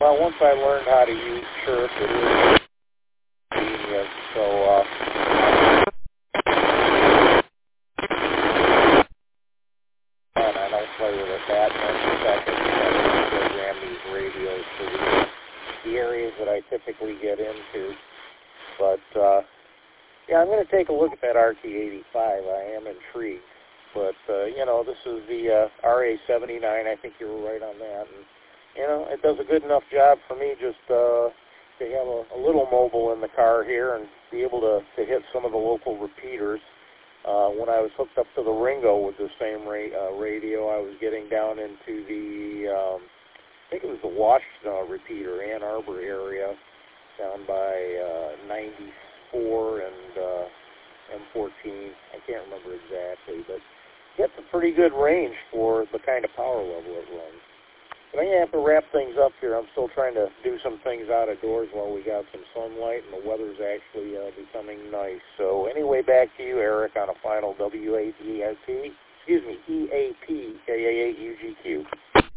Well, once I learned how to use Chirp, it is genius. So, and I don't play with it that much. In fact, I program these radios for the areas that I typically get into. But, yeah, I'm going to take a look at that RT-85. I am intrigued. But, you know, this is the RA-79. I think you were right on that. And, you know, it does a good enough job for me just to have a little mobile in the car here and be able to hit some of the local repeaters. When I was hooked up to the Ringo with the same radio, I was getting down into the, I think it was the Wash repeater, Ann Arbor area, down by 94 and M14. I can't remember exactly, but gets a pretty good range for the kind of power level it runs. But I'm going to have to wrap things up here. I'm still trying to do some things out of doors while we got some sunlight, and the weather's actually becoming nice. So anyway, back to you, Eric, on a final EAP KA8UGQ.